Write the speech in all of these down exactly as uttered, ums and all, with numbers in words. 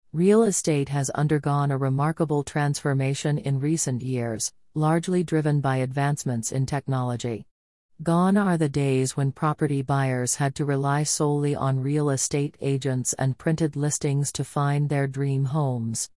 Real estate has undergone a remarkable transformation in recent years, largely driven by advancements in technology. Gone are the days when property buyers had to rely solely on real estate agents and printed listings to find their dream homes.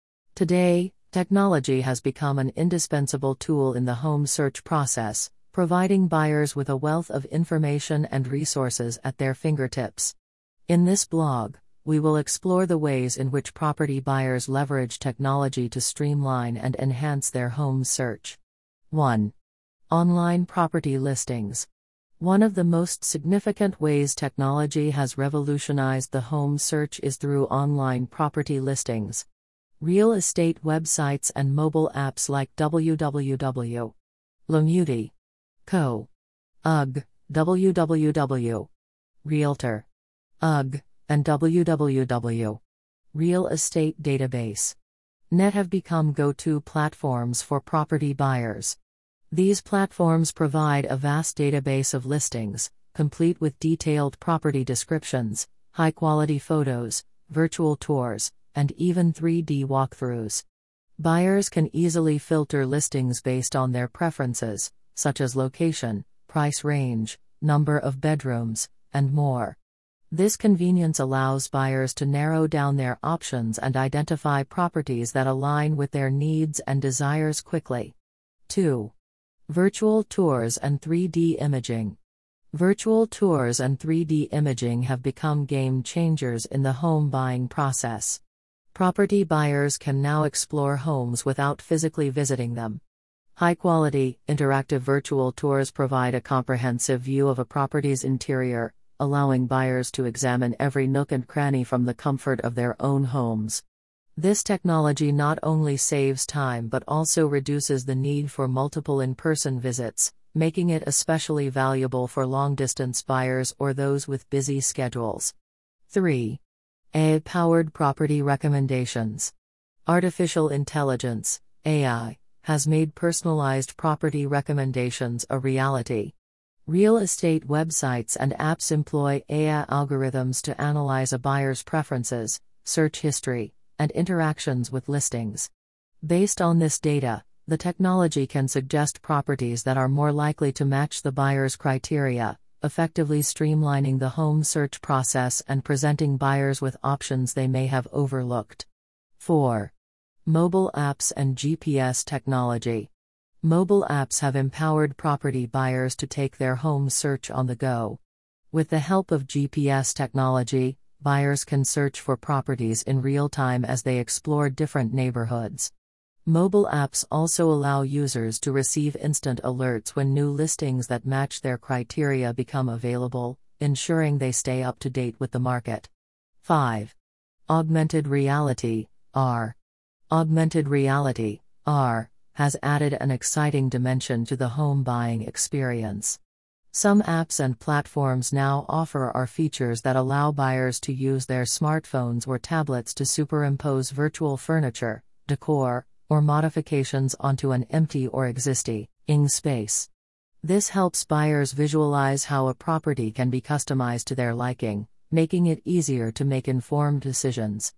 Today, technology has become an indispensable tool in the home search process, providing buyers with a wealth of information and resources at their fingertips. In this blog, we will explore the ways in which property buyers leverage technology to streamline and enhance their home search. one. Online property listings. One of the most significant ways technology has revolutionized the home search is through online property listings. Real estate websites and mobile apps like w w w dot lemuti dot co, U G, w w w dot realtor dot U G, and w w w dot real estate database dot net have become go-to platforms for property buyers. These platforms provide a vast database of listings, complete with detailed property descriptions, high-quality photos, virtual tours, and even three D walkthroughs. Buyers can easily filter listings based on their preferences, such as location, price range, number of bedrooms, and more. This convenience allows buyers to narrow down their options and identify properties that align with their needs and desires quickly. two. Virtual tours and three D imaging. Virtual tours and three D imaging have become game changers in the home buying process. Property buyers can now explore homes without physically visiting them. High-quality, interactive virtual tours provide a comprehensive view of a property's interior, allowing buyers to examine every nook and cranny from the comfort of their own homes. This technology not only saves time but also reduces the need for multiple in-person visits, making it especially valuable for long-distance buyers or those with busy schedules. three. A I-powered property recommendations. Artificial intelligence, A I, has made personalized property recommendations a reality. Real estate websites and apps employ A I algorithms to analyze a buyer's preferences, search history, and interactions with listings. Based on this data, the technology can suggest properties that are more likely to match the buyer's criteria, effectively streamlining the home search process and presenting buyers with options they may have overlooked. four. Mobile apps and G P S technology. Mobile apps have empowered property buyers to take their home search on the go. With the help of G P S technology, buyers can search for properties in real time as they explore different neighborhoods. Mobile apps also allow users to receive instant alerts when new listings that match their criteria become available, ensuring they stay up to date with the market. five. Augmented reality, A R. Augmented reality, A R, has added an exciting dimension to the home buying experience. Some apps and platforms now offer A R features that allow buyers to use their smartphones or tablets to superimpose virtual furniture, decor, or modifications onto an empty or existing space. This helps buyers visualize how a property can be customized to their liking, making it easier to make informed decisions.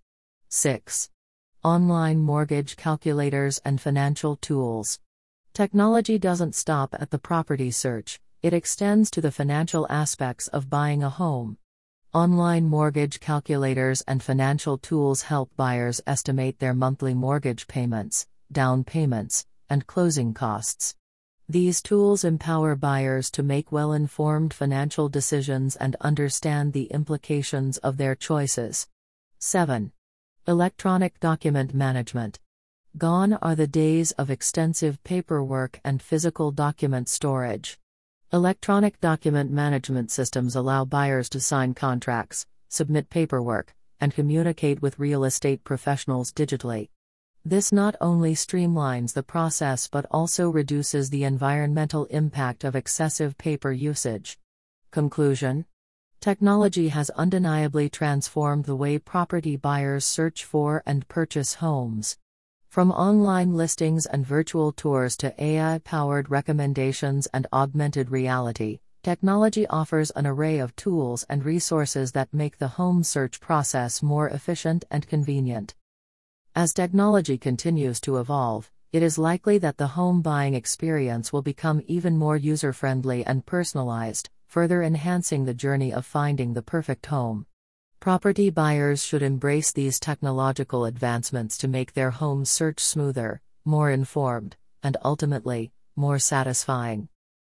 six. Online mortgage calculators and financial tools. Technology doesn't stop at the property search, it extends to the financial aspects of buying a home. Online mortgage calculators and financial tools help buyers estimate their monthly mortgage payments, down payments, and closing costs. These tools empower buyers to make well-informed financial decisions and understand the implications of their choices. seven. Electronic document management. Gone are the days of extensive paperwork and physical document storage. Electronic document management systems allow buyers to sign contracts, submit paperwork, and communicate with real estate professionals digitally. This not only streamlines the process but also reduces the environmental impact of excessive paper usage. Conclusion: technology has undeniably transformed the way property buyers search for and purchase homes. From online listings and virtual tours to A I-powered recommendations and augmented reality, Technology offers an array of tools and resources that make the home search process more efficient and convenient. As technology continues to evolve, it is likely that the home buying experience will become even more user-friendly and personalized, further enhancing the journey of finding the perfect home. Property buyers should embrace these technological advancements to make their home search smoother, more informed, and ultimately, more satisfying.